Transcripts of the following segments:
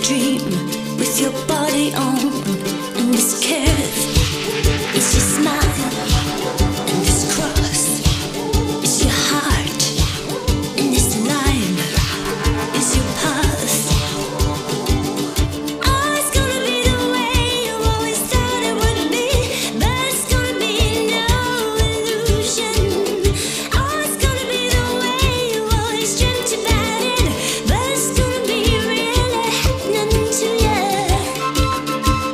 dream with your body on and this curve. It's your smile and this cross. It's your heart and this line is your path. Oh, it's gonna be the way you always thought it would be, but it's gonna be no illusion. Oh, it's gonna be the way you always dreamt about it, but it's gonna be really happening to you.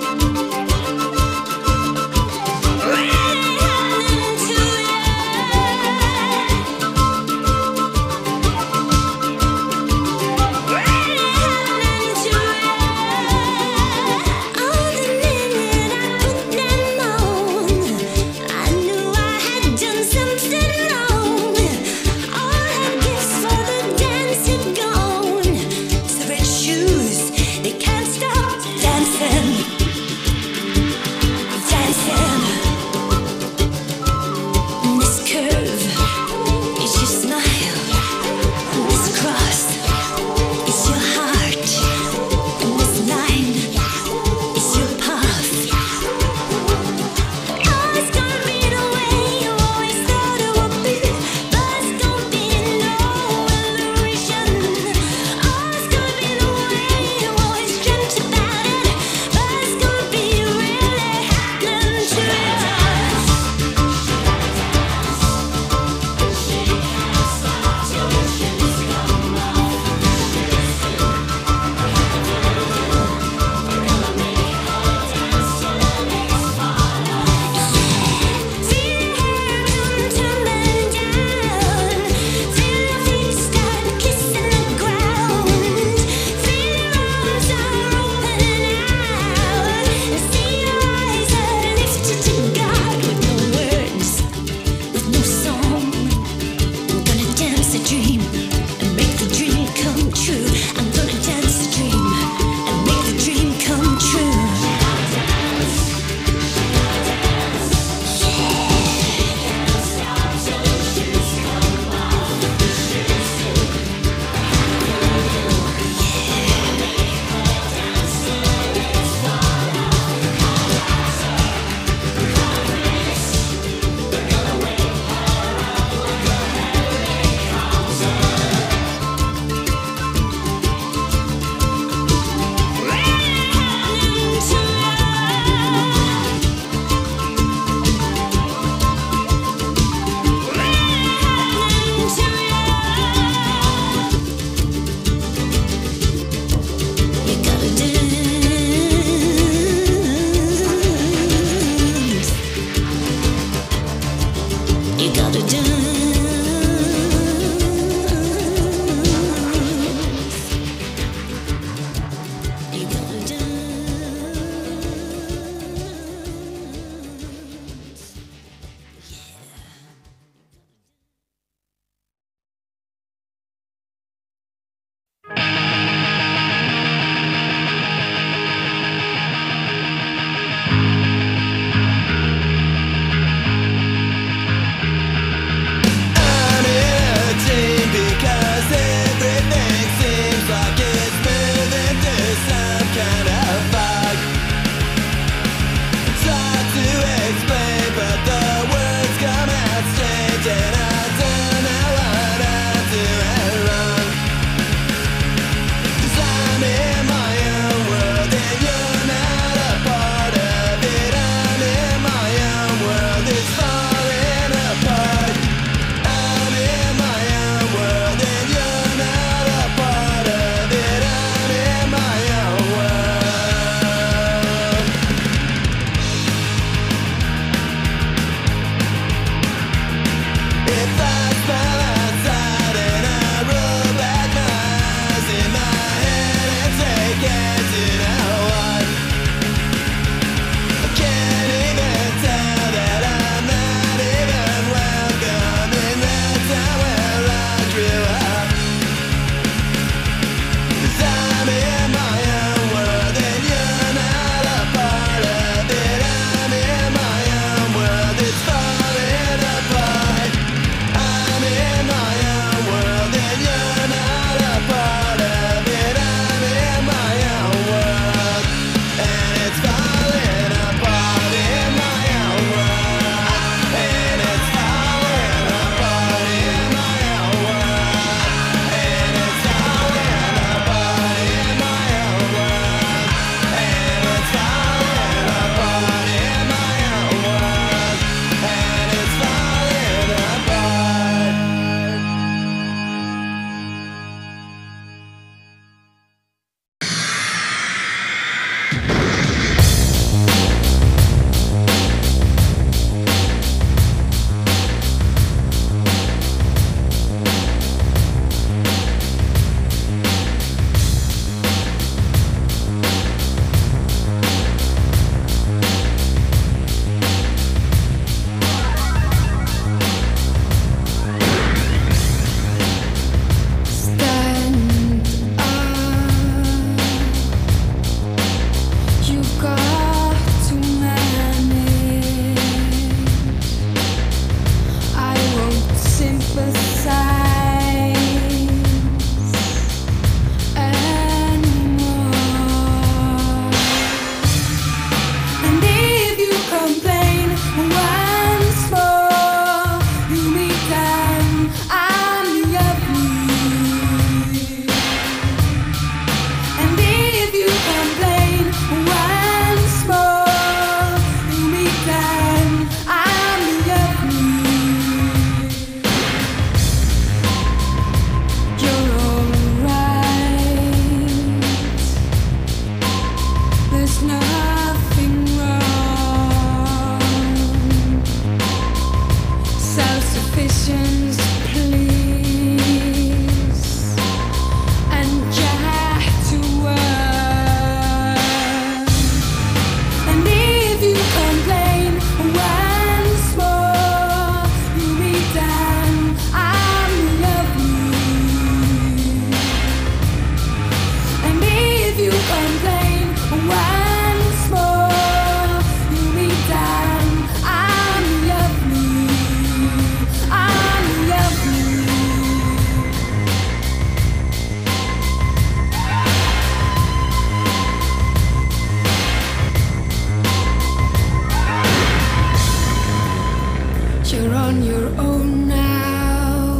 You're on your own now.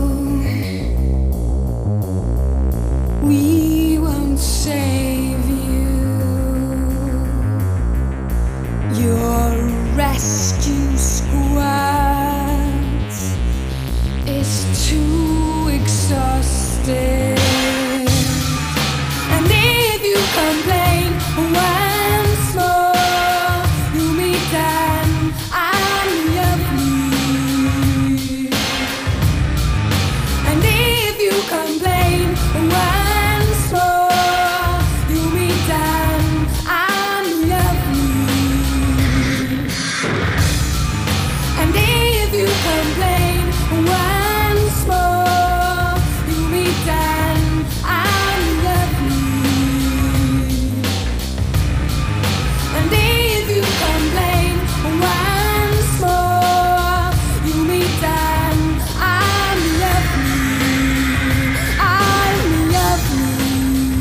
We won't save you. Your rescue squad is too exhausted. And if you complain once more, you meet them. I'm lovely. And if you complain once more, you meet them. I'm lovely. And if you complain once more, you meet them. I'm lovely. And if you complain once more, you meet them. I'm lovely. I'm lovely.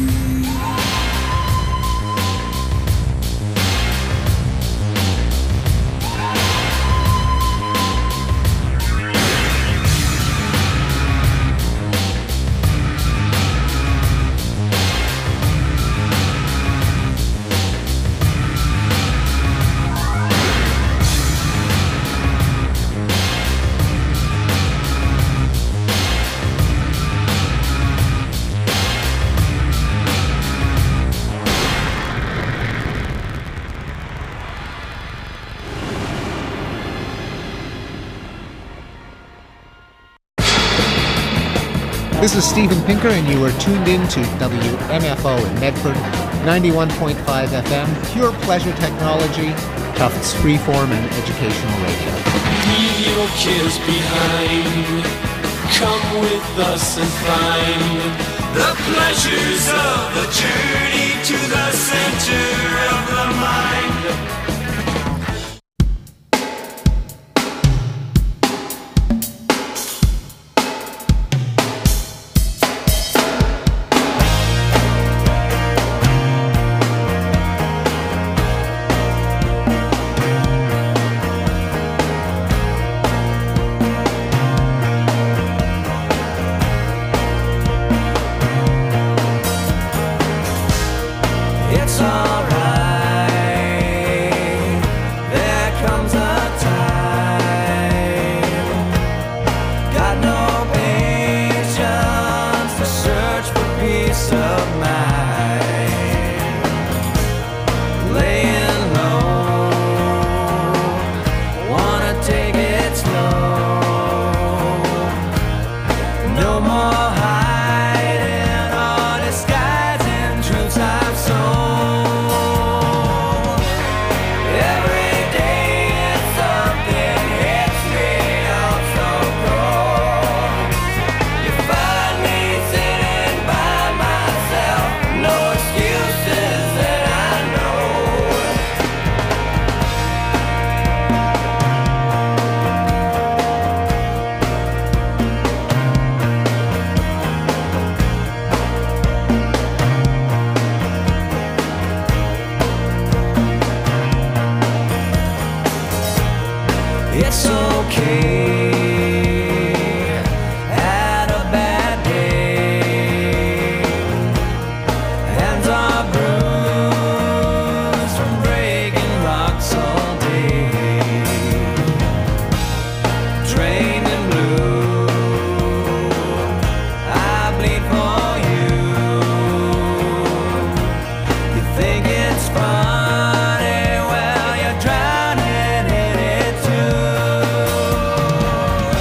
This is Steven Pinker, and you are tuned in to WMFO in Medford, 91.5 FM, pure pleasure technology, Tufts freeform and educational radio. Leave your cares behind. Come with us and find the pleasures of the journey to the center of the mind. It's alright. There comes a time. Got no patience to search for peace of mind. Laying low, wanna take it slow. No more hiding or disguising truths I've sown. It's okay. Had a bad day. Hands are bruised from breaking rocks all day. Drained and blue, I bleed for you. You think it's funny, well, you're drowning in it too.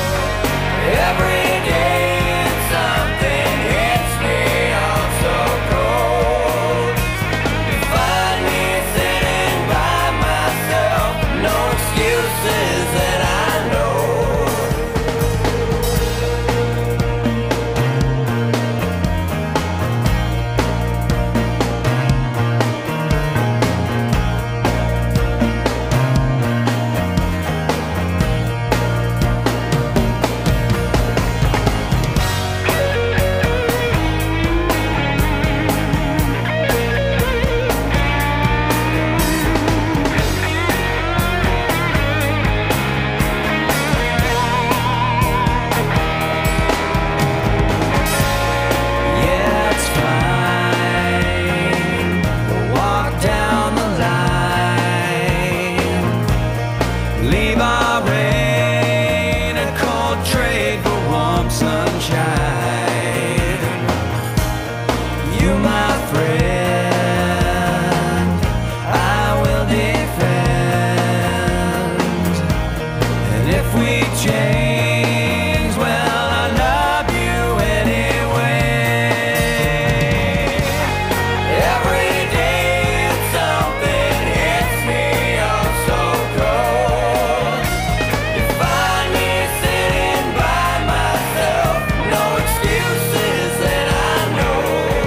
chains. Well, I love you anyway. Every day something hits me up so cold. You find me sitting by myself, no excuses that I know.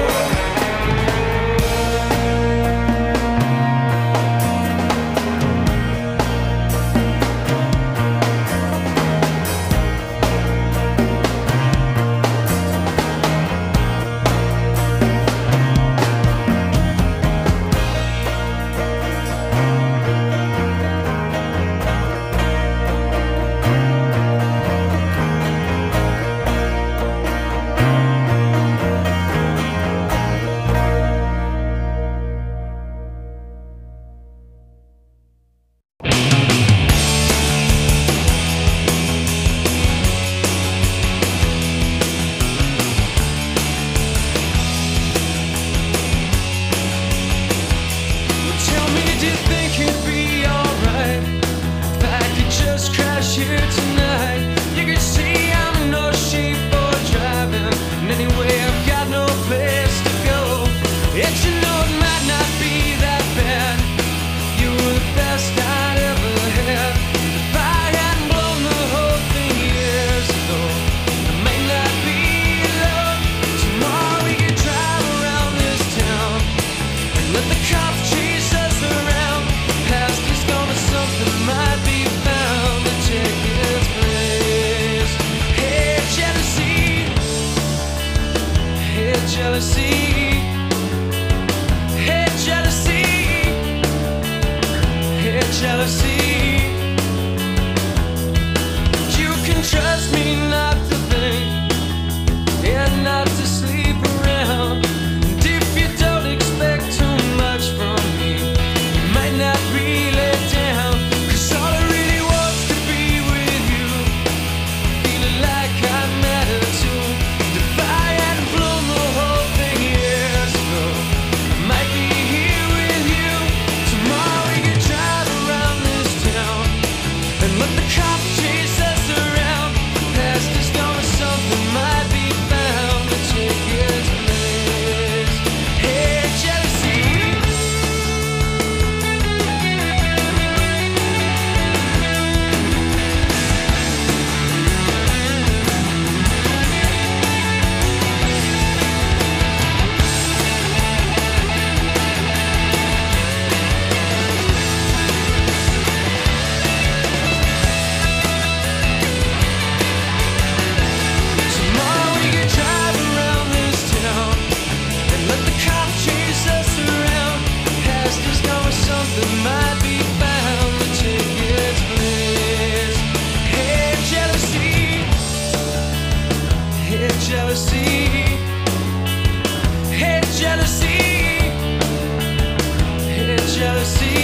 Tell me, do you think it'd be alright if I could just crash here tonight? You can see I'm no sheep for driving, and anyway I've got no place to go. Yet you know it might not be that bad. You were the best I'd ever had. If I hadn't blown the whole thing years ago, it may not be love. Tomorrow we could drive around this town and let the cops chase us around. Past is gone, but something might be found to take its place. Hey, jealousy. Hey, jealousy. Hey, jealousy. Hey, jealousy. You can trust me not to think and not to sleep around. And if you don't expect too much from me, you might not really down. 'Cause all I really want's to be with you, feeling like I matter too. And if I hadn't blown the whole thing years ago, I might be here with you. Tomorrow we could drive around this town and let the cops chase us around. Past is gone, but something might be found to take its place. Hey, jealousy. Tomorrow we could drive around this town and let the cops chase us around. Past is gone, but something might be found to take its place. Hey, jealousy. Hey, jealousy. Hey, jealousy. Hey, jealousy.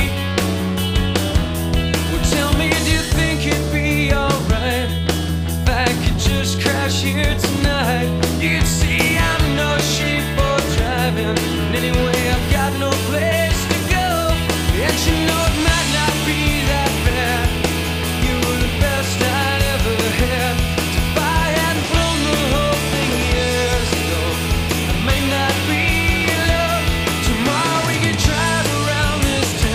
Well, tell me, do you think it'd be alright if I could just crash here tonight? You can see I'm no sheep for driving, and anyway I've got no place to go. And you know it might not be that bad. You were the best I'd ever had. If I hadn't blown the whole thing years ago, I may not be love. Tomorrow we could drive around this town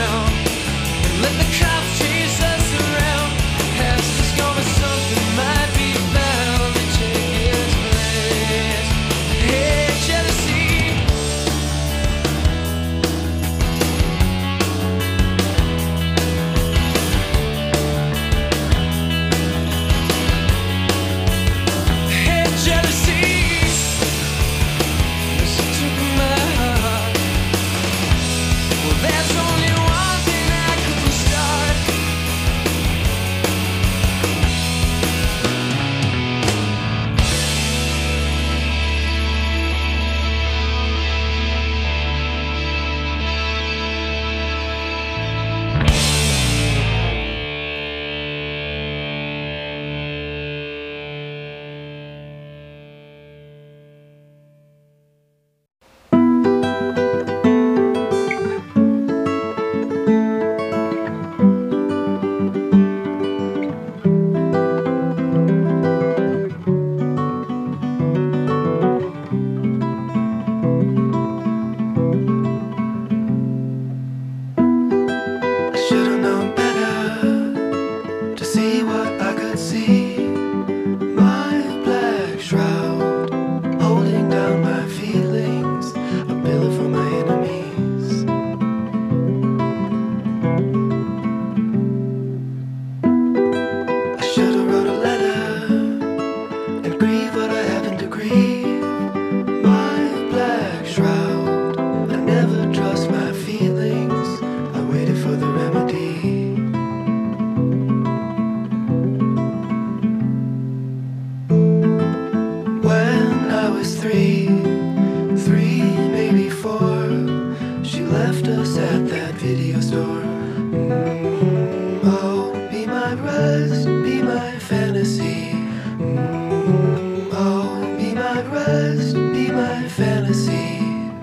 fantasy. Oh, be my rest, be my fantasy.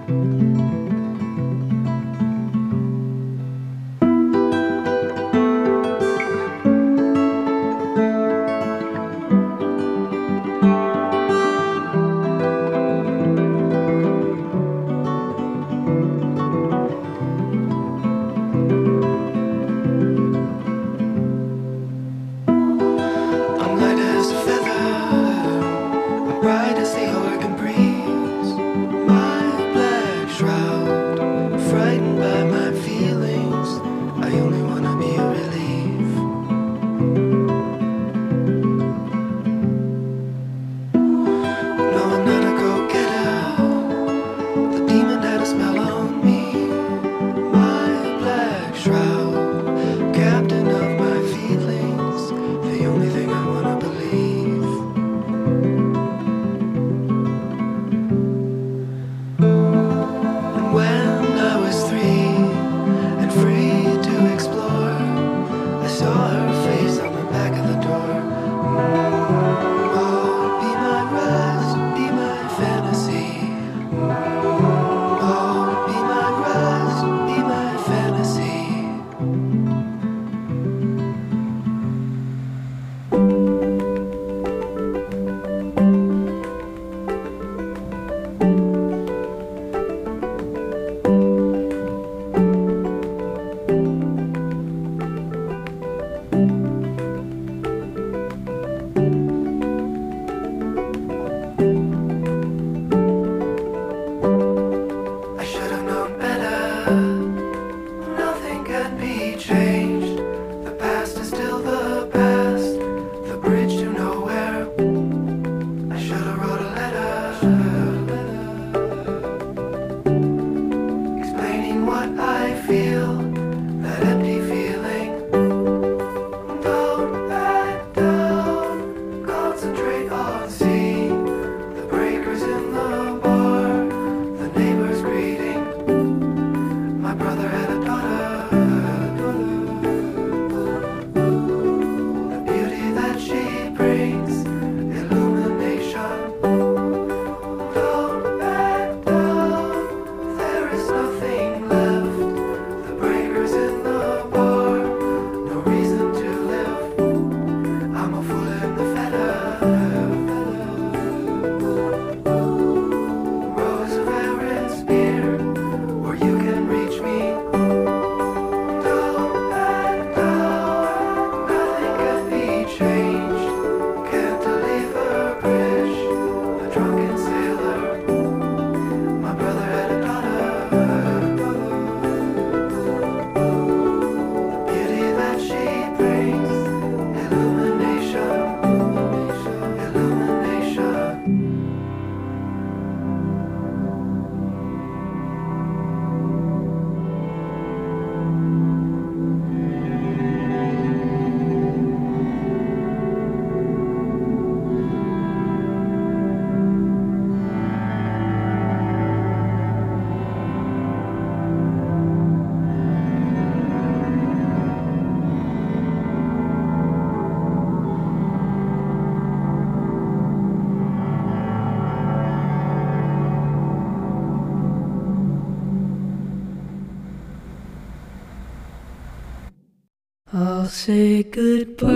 I'll say goodbye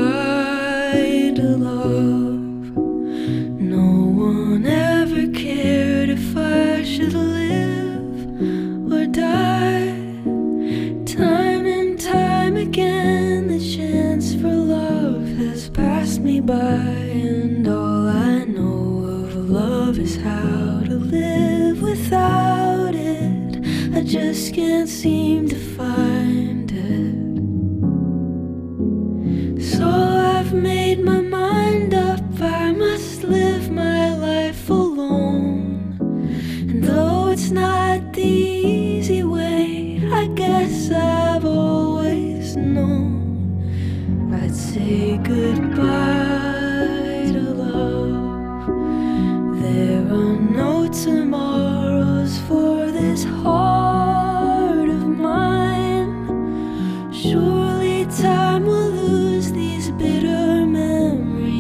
to love. No one ever cared if I should live or die. Time and time again, the chance for love has passed me by, and all I know of love is how to live without it. I just can't seem to find it. So I've made my mind up, I must live my life alone. And though it's not the easy way, I guess I've always known I'd say goodbye to love. There are no tomorrows for this heart of mine. Surely time will lose these bitter memories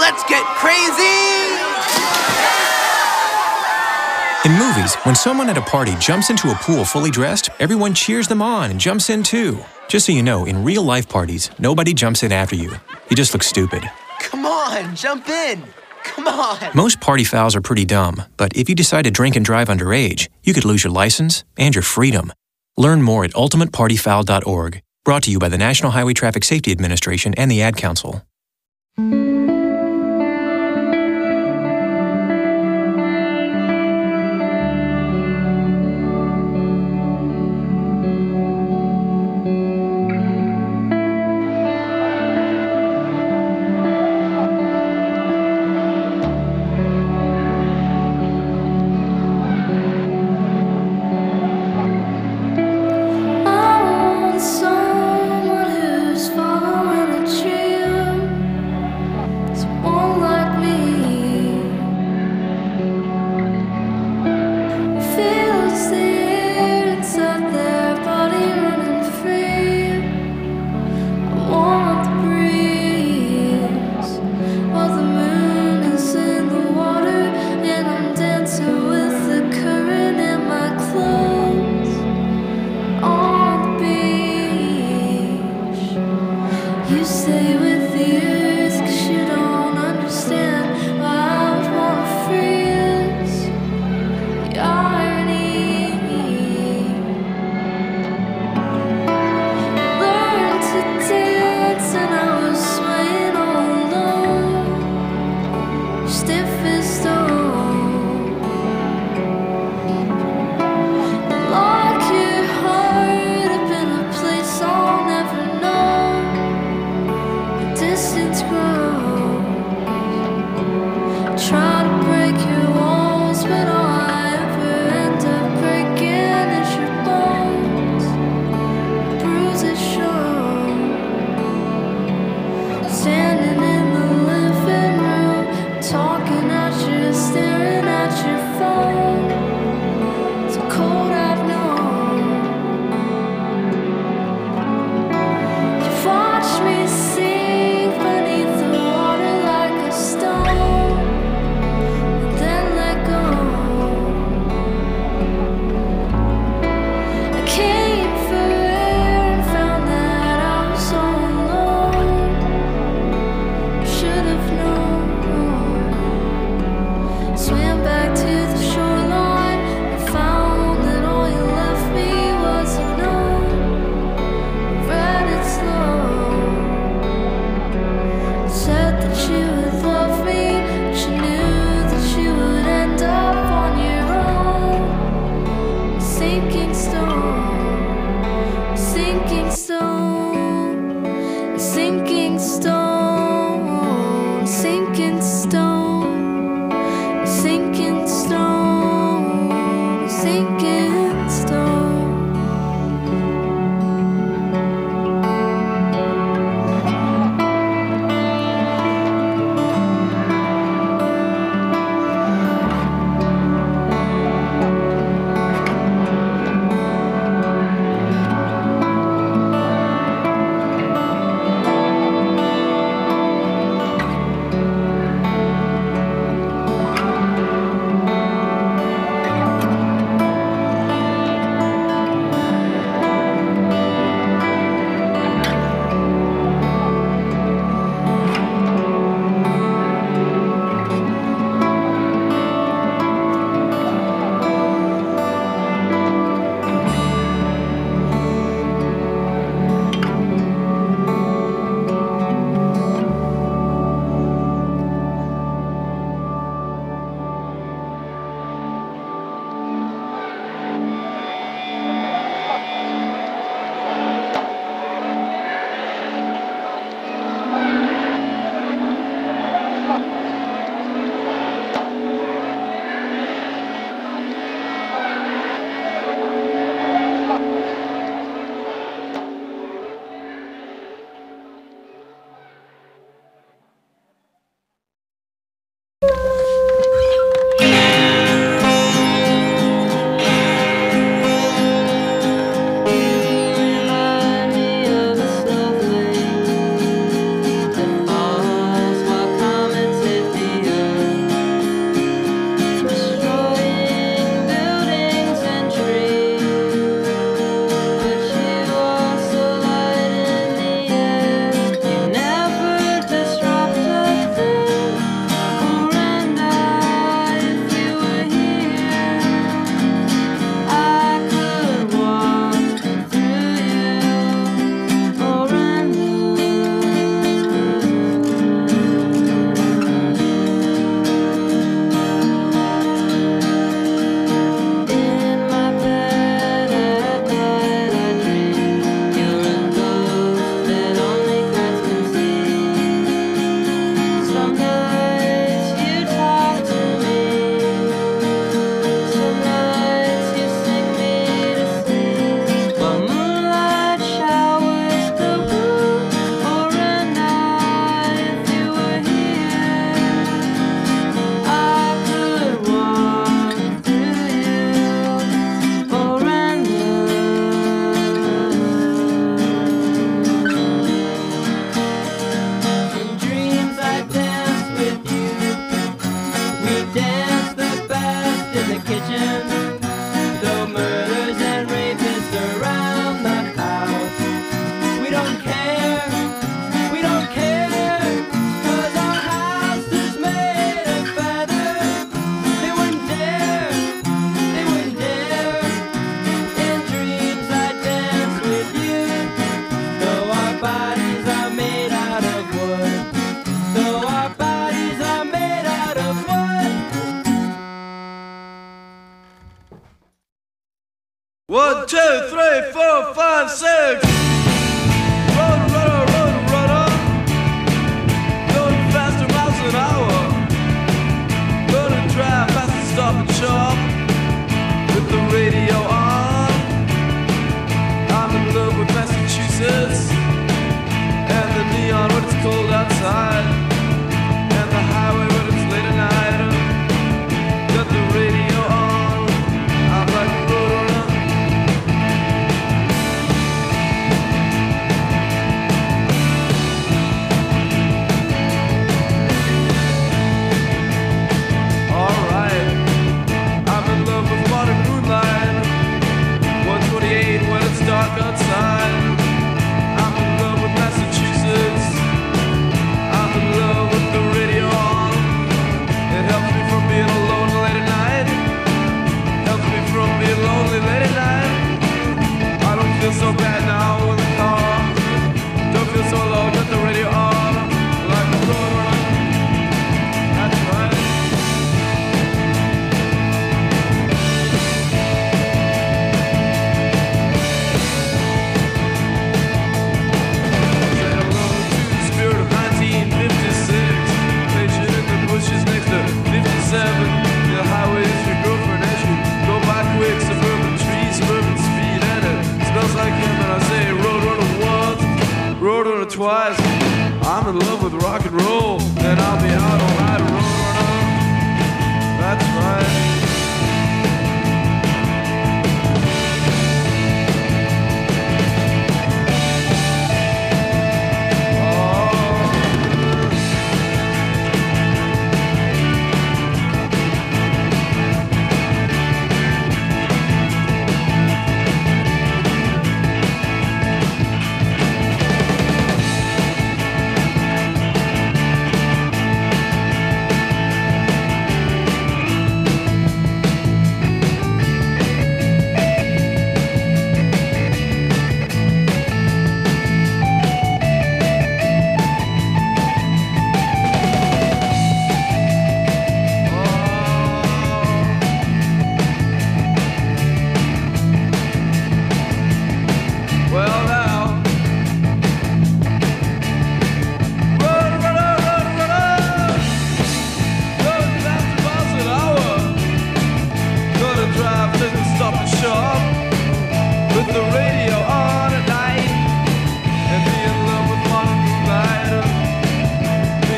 Let's get crazy! In movies, when someone at a party jumps into a pool fully dressed, everyone cheers them on and jumps in too. Just so you know, in real-life parties, nobody jumps in after you. You just look stupid. Come on, jump in! Come on! Most party fouls are pretty dumb, but if you decide to drink and drive underage, you could lose your license and your freedom. Learn more at ultimatepartyfoul.org. Brought to you by the National Highway Traffic Safety Administration and the Ad Council. Someone who's following a trail.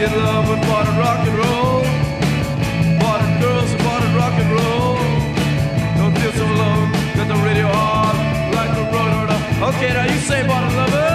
in love with modern rock and roll. Modern girls and modern rock and roll. Don't feel so alone, got the radio on, like the road. Okay, now you say modern lovers.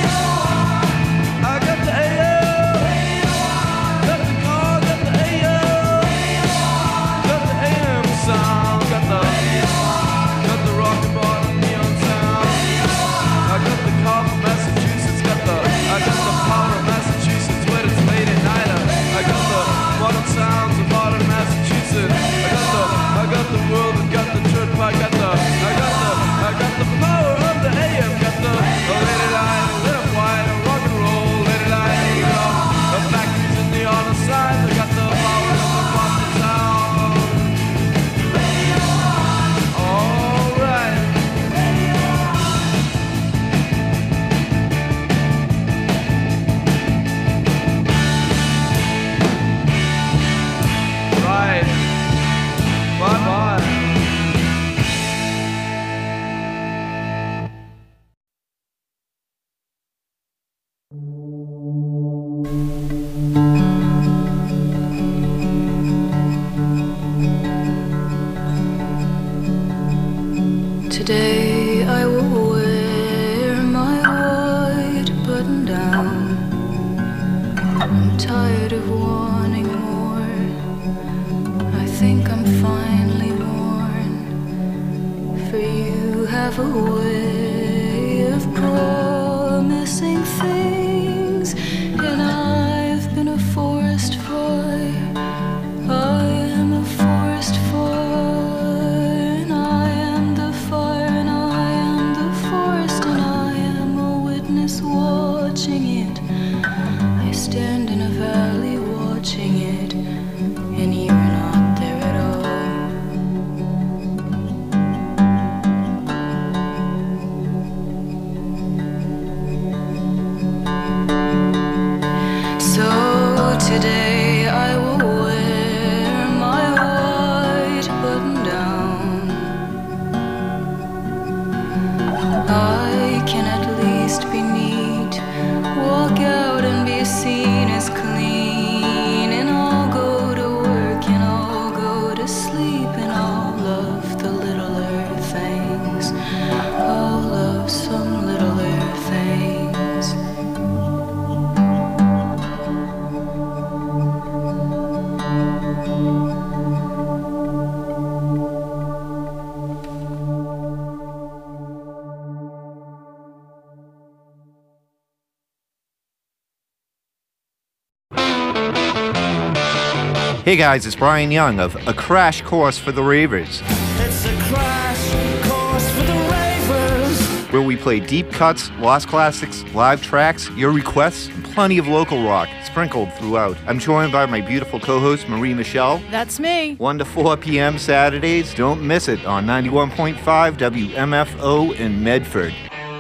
I got the AM, got the car, got the AM, got the AM sound, got the rock and modern neon sound. I got the car from Massachusetts, I got the power of Massachusetts when it's late at night. I got the modern sounds of modern Massachusetts. I got the world, I got the church, I got the power of the AM, got the lady line, lit up white, rock and roll, lady line, the factories in the on the side. I got the power of the Boston sound. All right. Right. Bye-bye. Today I will wear my white button down. I'm tired of wanting more. I think I'm finally worn. For you have a way of promising things, and I've been a forest fire. I am a forest fire, and I am the fire, and I am the forest, and I am a witness watching it. I stand in a valley watching it, and you're not there at all. So today I will wear my white button down. I can at least be neat, walk out and be seen as clean, and I'll go to work and I'll go to sleep, and I'll love the littler things. I'll love some littler things. Hey guys, it's Brian Young of A Crash Course for the Ravers, It's a crash course for the ravers. where we play deep cuts, lost classics, live tracks, your requests, and plenty of local rock sprinkled throughout. I'm joined by my beautiful co-host Marie Michelle. That's me. 1 to 4 p.m. Saturdays. Don't miss it on 91.5 WMFO in Medford.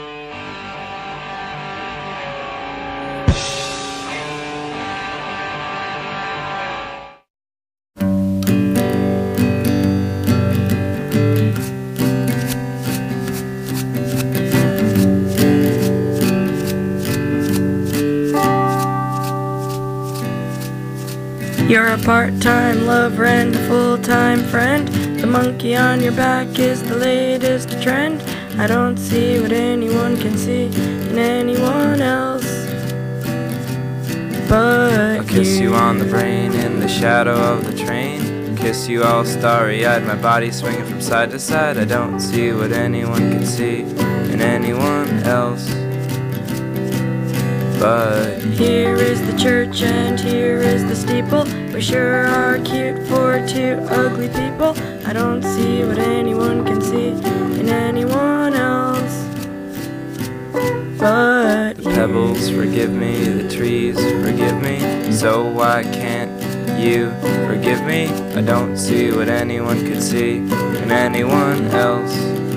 You're a part-time lover and a full-time friend. The monkey on your back is the latest trend. I don't see what anyone can see in anyone else but I'll kiss you on the brain in the shadow of the train. Kiss you all starry-eyed, my body swinging from side to side. I don't see what anyone can see in anyone else but here is the church and here is the steeple. We sure are cute for two ugly people. I don't see what anyone can see in anyone else but the pebbles forgive me, the trees forgive me. So why can't you forgive me? I don't see what anyone could see in anyone else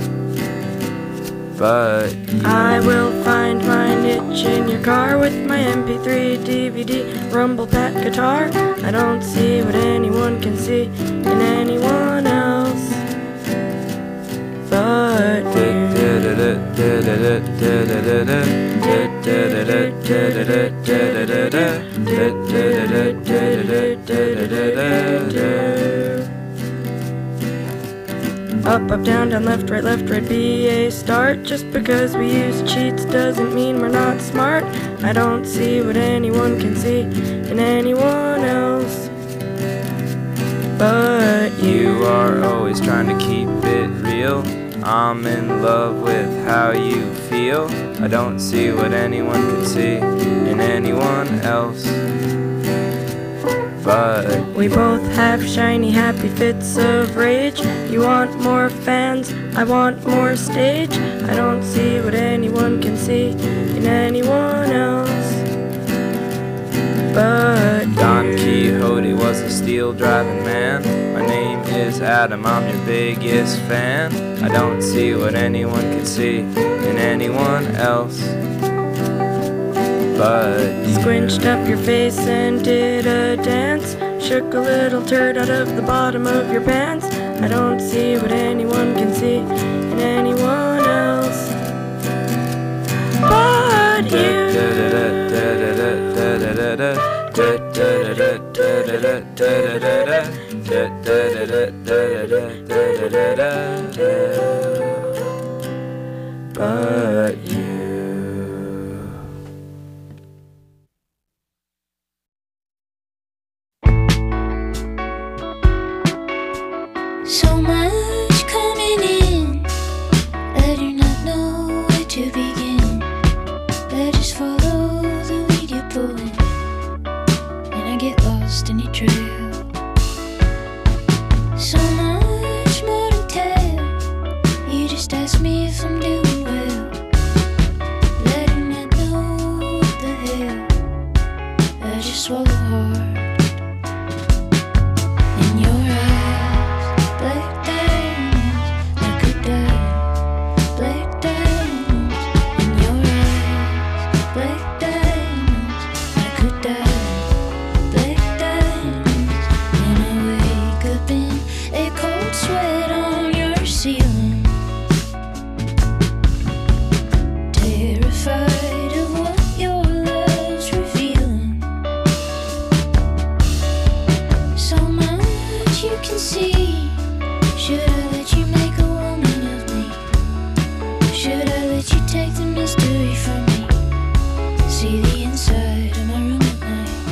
but I will find my niche in your car with my MP3, DVD, rumble pack guitar. I don't see what anyone can see in anyone else but you. Up, up, down, down, left, right, be a start. Just because we use cheats doesn't mean we're not smart. I don't see what anyone can see in anyone else but You are always trying to keep it real. I'm in love with how you feel. I don't see what anyone can see in anyone else but we both have shiny, happy fits of rage. You want more fans, I want more stage. I don't see what anyone can see in anyone else but Don Quixote was a steel driving man. My name is Adam, I'm your biggest fan. I don't see what anyone can see in anyone else but Squinched up your face and did a dance. Shook a little turd out of the bottom of your pants. I don't see what anyone can see in anyone else but you. But you. So much coming in, I do not know where to begin. I just follow the lead you're pulling, and I get lost in your trail. So much more to tell, you just ask me if I'm doing well. I do not know what the hell, I just swallow hard. In your eyes, black diamonds, I could die. Black diamonds, in your eyes, black diamonds, I could die. Black diamonds, and I wake up in a cold sweat on your ceiling, terrified of what your love's revealing. So much you can see. Should I let you make a woman of me? Should I let you take the mystery from me? See the inside of my room at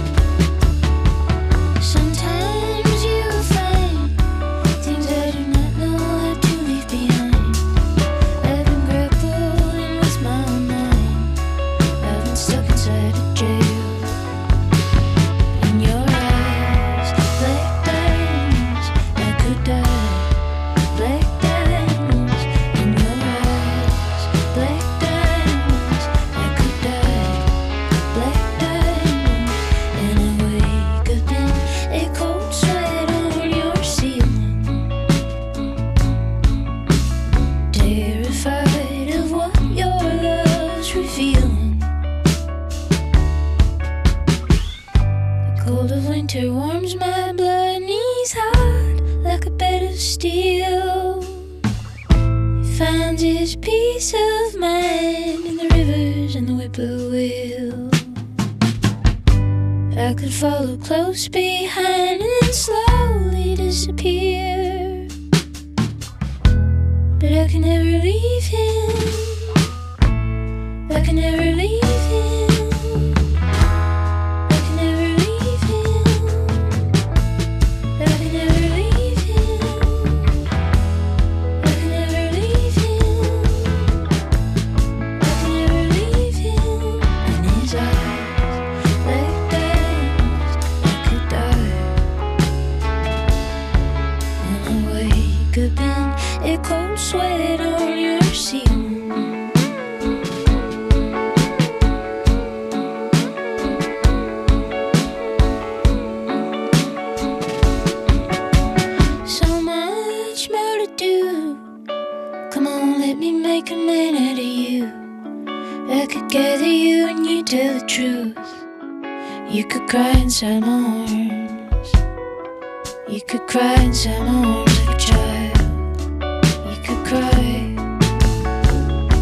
night. Sometimes you'll find things I do not know how to leave behind. I've been grappling with my own mind. I've been stuck inside a jail. In your eyes, black diamonds, I could die. Black diamonds, in your eyes, black diamonds, I could die. Black diamonds, and I wake up in a cold sweat on your ceiling, terrified of what your love's revealing. The cold of winter warms my blood, knees hot like a bed of steel. He finds his peace of mind in the rivers and the whippoorwill. I could follow close behind and then slowly disappear, but I can never leave him. I can never leave him. I can never leave him. I can never leave him. I can never leave him. I can never leave him. In his eyes, like diamonds, I could die. And I wake up in a cold sweat on your ceiling. So much more to do. Come on, let me make a man out of you. I could gather you and you tell the truth. You could cry inside my arms. You could cry inside my arms like a child. You could cry.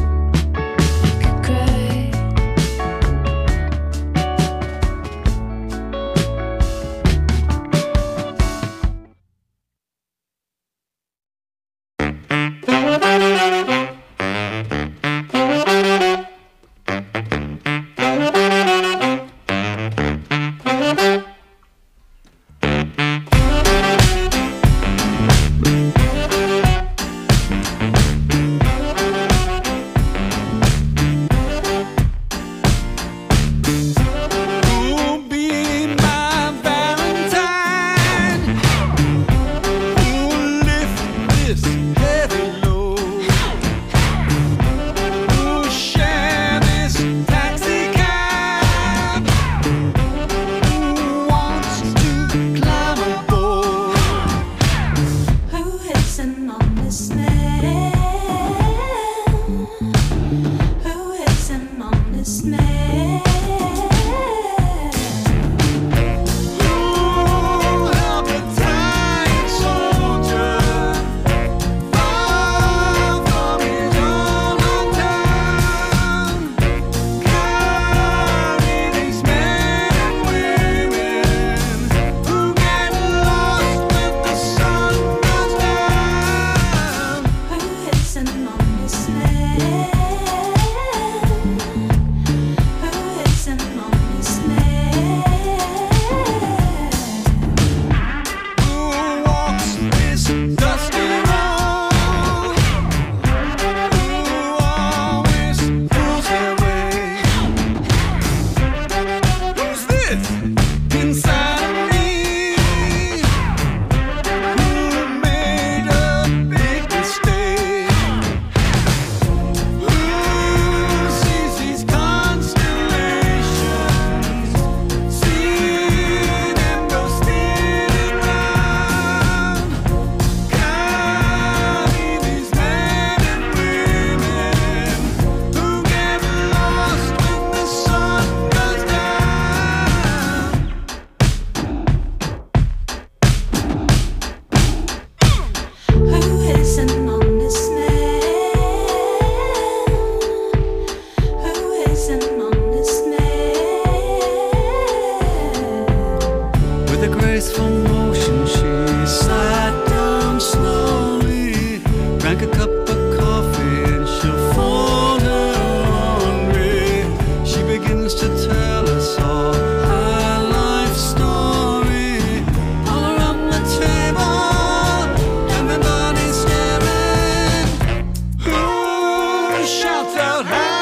graceful motion, she sat down slowly, drank a cup of coffee, and she'll fold her laundry. She begins to tell us all her life story. All around the table, everybody's staring. Who shouts out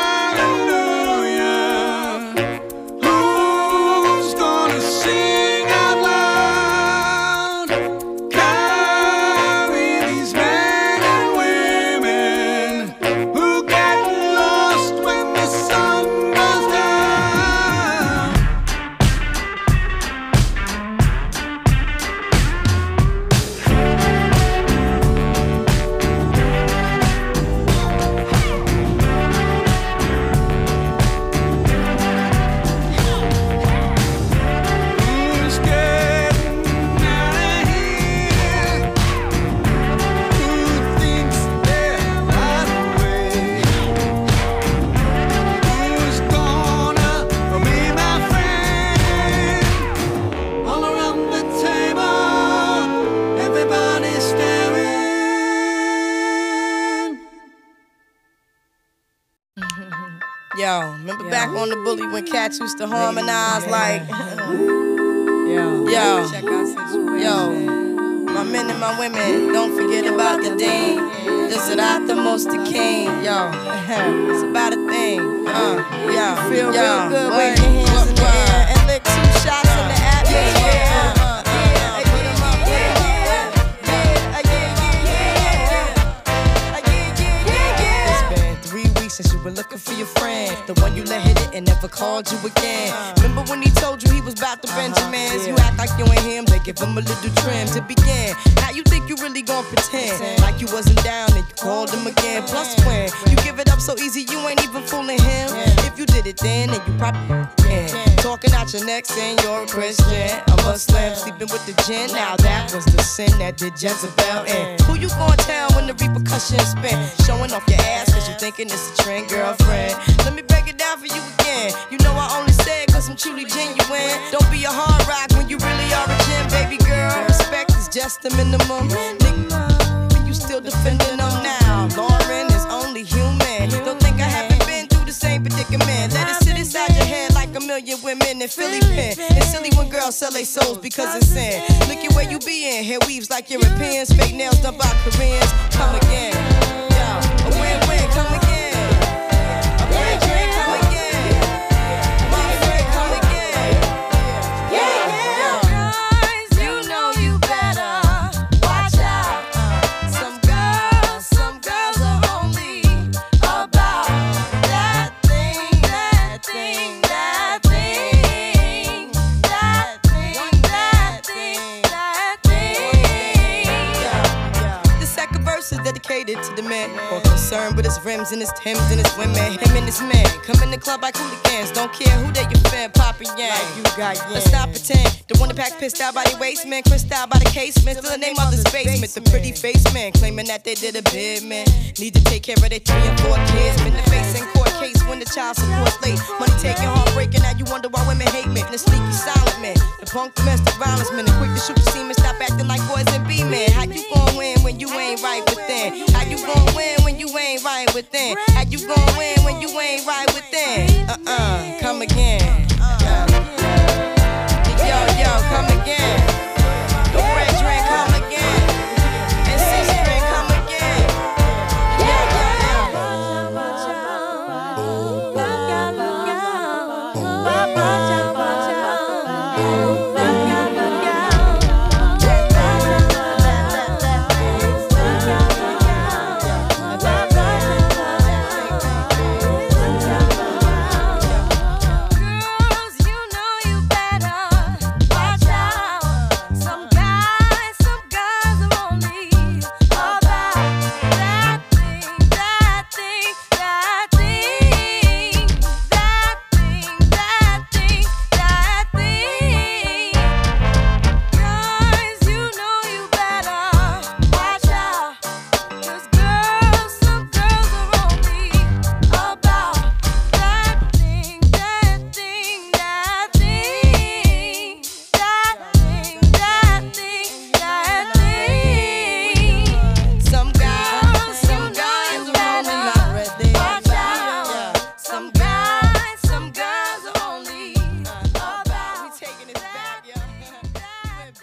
hallelujah? Who's gonna sing out loud? Carry these men and women who get lost when the sun goes down. Who's getting out of here? Who thinks they're right away? Who's gonna be my friend? All around the table, everybody's staring. Yo, remember back on the bully when cats used to harmonize like, yo, my men and my women, don't forget about the dean. This is not the most the king, yo. It's about a thing, yo. Feel real good, wave your hands in the air and lick 2 shots in the atmosphere. It's been 3 weeks since you were looking for your friend, the one you let hit it and never called you again. Remember when he told you he was about to Benjamins? You act like you ain't him, they give him a little trim to begin. Now you think you really gon' pretend like you wasn't down and you called him again. Plus when you give it up so easy, you ain't even fooling him. If you did it then you probably can. Talking out your neck saying you're a Christian, a Muslim, sleeping with the gin. Now that was the sin that did Jezebel in. Who you gon' tell when the repercussions spin? Showing off your ass cause you thinking it's a trend, girlfriend. Let me break it down for you again. You know I only say it cause I'm truly genuine. Don't be a hard rock when you really are a gem, baby girl. Respect is just the minimum. Nigga, you still defending them now. Lauren is only human. Don't think I haven't been through the same predicament. Let it sit inside your head like a million women in Philly pen. It's silly when girls sell their souls because it's sin. Look at where you be in. Hair weaves like Europeans. Fake nails done by Koreans. Come again. Yo, a win-win. Come again. A win-win. Come again. My friend, come again. Yeah. Guys, you know you better watch out. Some girls are only about that thing. The second verse is dedicated to the man more concerned with his rims and his Timbs and his women. Him and his man come in the club like hooligans. Don't care who they your fan, Papa Yang. Like you got Let's not pretend. The one that pack pissed out by the waist man, crissed out by the casement. Still the name of this basement. The pretty face man claiming that they did a bid man. Need to take care of their 3 and 4 kids. Been the face in court case when the child support's late. Money taking, heartbreaking. Now you wonder why women hate men. The sneaky silent man, the punk domestic violence man, the quick to shoot the semen. Stop acting like boys and be men. How you gon' win when you ain't right within? How you gon' win when you ain't right within? How you gon' win when you ain't right within? Come again. Yo, come again.